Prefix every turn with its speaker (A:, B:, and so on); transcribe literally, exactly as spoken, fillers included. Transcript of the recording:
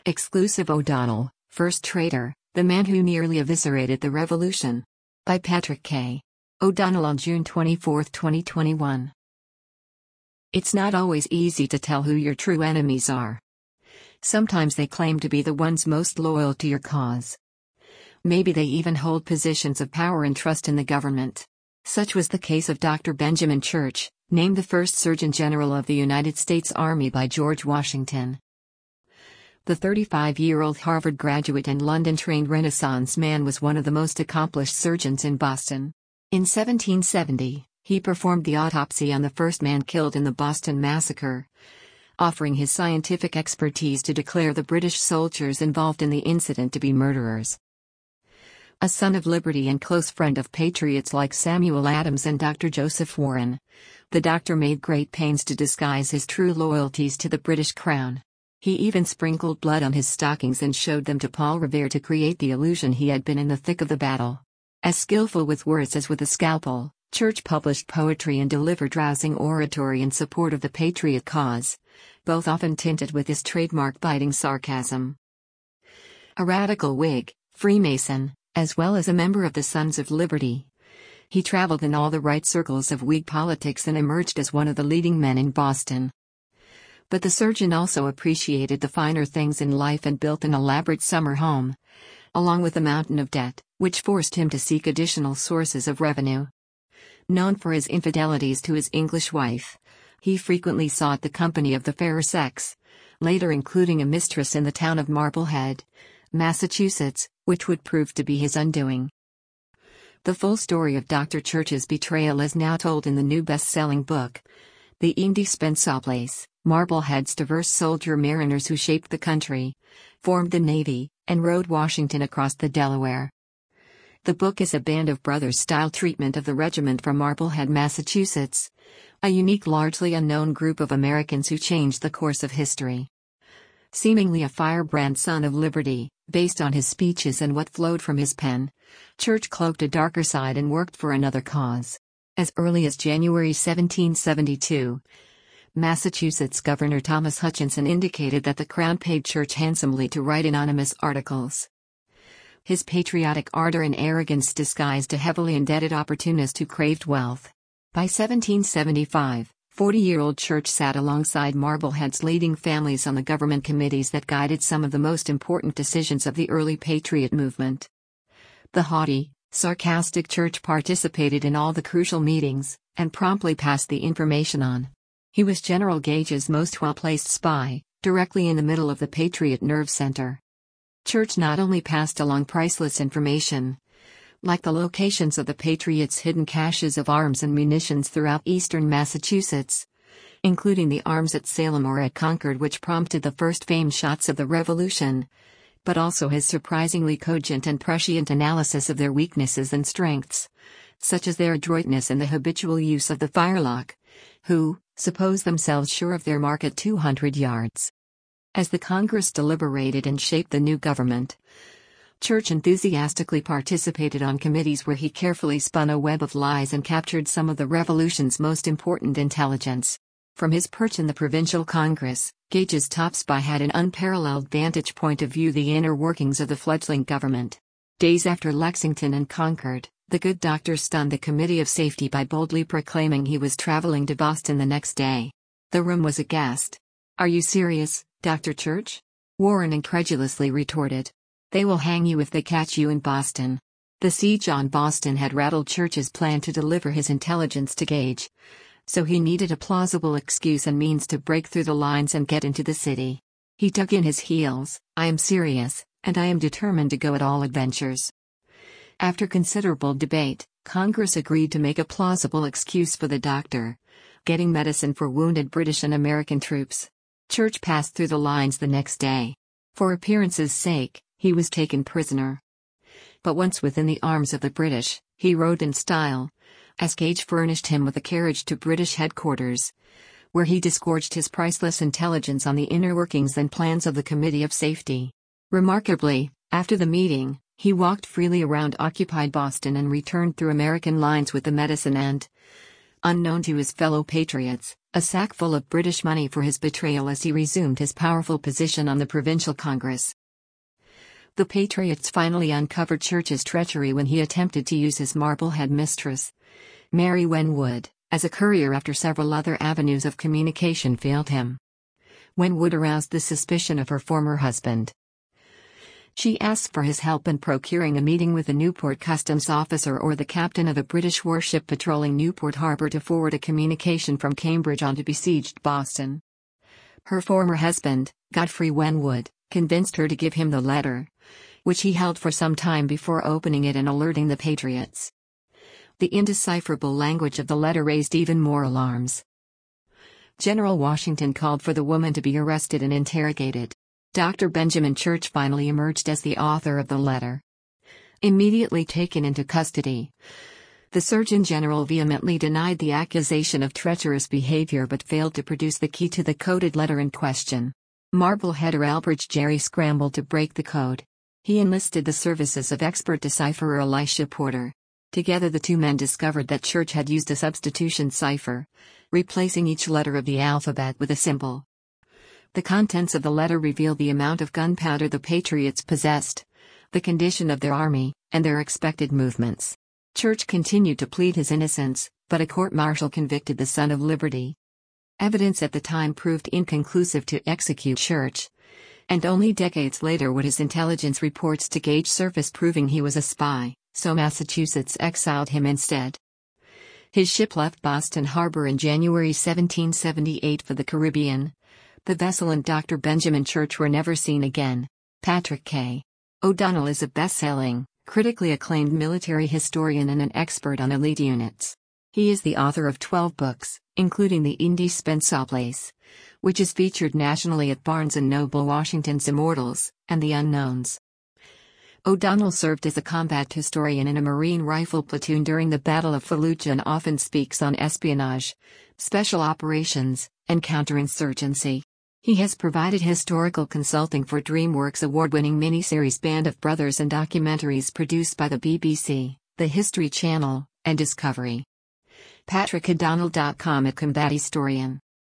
A: Exclusive O'Donnell, First Traitor, the Man Who Nearly Eviscerated the Revolution. By Patrick K. O'Donnell on June twenty-fourth, twenty twenty-one. It's not always easy to tell who your true enemies are. Sometimes they claim to be the ones most loyal to your cause. Maybe they even hold positions of power and trust in the government. Such was the case of Doctor Benjamin Church, named the first Surgeon General of the United States Army by George Washington. The thirty-five-year-old Harvard graduate and London-trained Renaissance man was one of the most accomplished surgeons in Boston. In seventeen seventy, he performed the autopsy on the first man killed in the Boston Massacre, offering his scientific expertise to declare the British soldiers involved in the incident to be murderers. A son of liberty and close friend of patriots like Samuel Adams and Doctor Joseph Warren, the doctor made great pains to disguise his true loyalties to the British Crown. He even sprinkled blood on his stockings and showed them to Paul Revere to create the illusion he had been in the thick of the battle. As skillful with words as with a scalpel, Church published poetry and delivered rousing oratory in support of the patriot cause, both often tinted with his trademark biting sarcasm. A radical Whig, Freemason, as well as a member of the Sons of Liberty, he traveled in all the right circles of Whig politics and emerged as one of the leading men in Boston. But the surgeon also appreciated the finer things in life and built an elaborate summer home, along with a mountain of debt, which forced him to seek additional sources of revenue. Known for his infidelities to his English wife, he frequently sought the company of the fairer sex, later including a mistress in the town of Marblehead, Massachusetts, which would prove to be his undoing. The full story of Doctor Church's betrayal is now told in the new best-selling book, The Indispensables, Marblehead's diverse soldier mariners who shaped the country, formed the Navy, and rode Washington across the Delaware. The book is a Band of Brothers-style treatment of the regiment from Marblehead, Massachusetts, a unique largely unknown group of Americans who changed the course of history. Seemingly a firebrand son of liberty, based on his speeches and what flowed from his pen, Church cloaked a darker side and worked for another cause. As early as January seventeen seventy-two, Massachusetts Governor Thomas Hutchinson indicated that the Crown paid Church handsomely to write anonymous articles. His patriotic ardor and arrogance disguised a heavily indebted opportunist who craved wealth. By seventeen seventy-five, forty-year-old Church sat alongside Marblehead's leading families on the government committees that guided some of the most important decisions of the early Patriot movement. The haughty, sarcastic Church participated in all the crucial meetings, and promptly passed the information on. He was General Gage's most well-placed spy, directly in the middle of the Patriot nerve center. Church not only passed along priceless information, like the locations of the Patriots' hidden caches of arms and munitions throughout eastern Massachusetts, including the arms at Salem or at Concord which prompted the first famed shots of the Revolution, but also his surprisingly cogent and prescient analysis of their weaknesses and strengths, such as their adroitness in the habitual use of the firelock, who suppose themselves sure of their mark at two hundred yards. As the Congress deliberated and shaped the new government, Church enthusiastically participated on committees where he carefully spun a web of lies and captured some of the Revolution's most important intelligence. From his perch in the provincial Congress, Gage's top spy had an unparalleled vantage point of view the inner workings of the fledgling government. Days after Lexington and Concord, the good doctor stunned the Committee of Safety by boldly proclaiming he was traveling to Boston the next day. The room was aghast. "Are you serious, Doctor Church?" Warren incredulously retorted. "They will hang you if they catch you in Boston." The siege on Boston had rattled Church's plan to deliver his intelligence to Gage, so he needed a plausible excuse and means to break through the lines and get into the city. He dug in his heels. "I am serious, and I am determined to go at all adventures." After considerable debate, Congress agreed to make a plausible excuse for the doctor, getting medicine for wounded British and American troops. Church passed through the lines the next day. For appearance's sake, he was taken prisoner. But once within the arms of the British, he rode in style, as Gage furnished him with a carriage to British headquarters, where he disgorged his priceless intelligence on the inner workings and plans of the Committee of Safety. Remarkably, after the meeting, he walked freely around occupied Boston and returned through American lines with the medicine and, unknown to his fellow patriots, a sack full of British money for his betrayal as he resumed his powerful position on the provincial Congress. The Patriots finally uncovered Church's treachery when he attempted to use his Marblehead mistress, Mary Wenwood, as a courier after several other avenues of communication failed him. Wenwood aroused the suspicion of her former husband. She asked for his help in procuring a meeting with a Newport customs officer or the captain of a British warship patrolling Newport Harbor to forward a communication from Cambridge on to besieged Boston. Her former husband, Godfrey Wenwood, convinced her to give him the letter, which he held for some time before opening it and alerting the Patriots. The indecipherable language of the letter raised even more alarms. General Washington called for the woman to be arrested and interrogated. Doctor Benjamin Church finally emerged as the author of the letter. Immediately taken into custody, the Surgeon General vehemently denied the accusation of treacherous behavior but failed to produce the key to the coded letter in question. Marbleheader Elbridge Gerry scrambled to break the code. He enlisted the services of expert decipherer Elisha Porter. Together the two men discovered that Church had used a substitution cipher, replacing each letter of the alphabet with a symbol. The contents of the letter revealed the amount of gunpowder the Patriots possessed, the condition of their army, and their expected movements. Church continued to plead his innocence, but a court-martial convicted the Son of Liberty. Evidence at the time proved inconclusive to execute Church, and only decades later would his intelligence reports to Gage surface proving he was a spy, so Massachusetts exiled him instead. His ship left Boston Harbor in January seventeen seventy-eight for the Caribbean. The vessel and Doctor Benjamin Church were never seen again. Patrick K. O'Donnell is a best-selling, critically acclaimed military historian and an expert on elite units. He is the author of twelve books, including The Indispensables, which is featured nationally at Barnes and Noble, Washington's Immortals, and The Unknowns. O'Donnell served as a combat historian in a Marine rifle platoon during the Battle of Fallujah and often speaks on espionage, special operations, and counterinsurgency. He has provided historical consulting for DreamWorks award-winning miniseries Band of Brothers and documentaries produced by the B B C, the History Channel, and Discovery. Patrick O'Donnell dot com at Combat Historian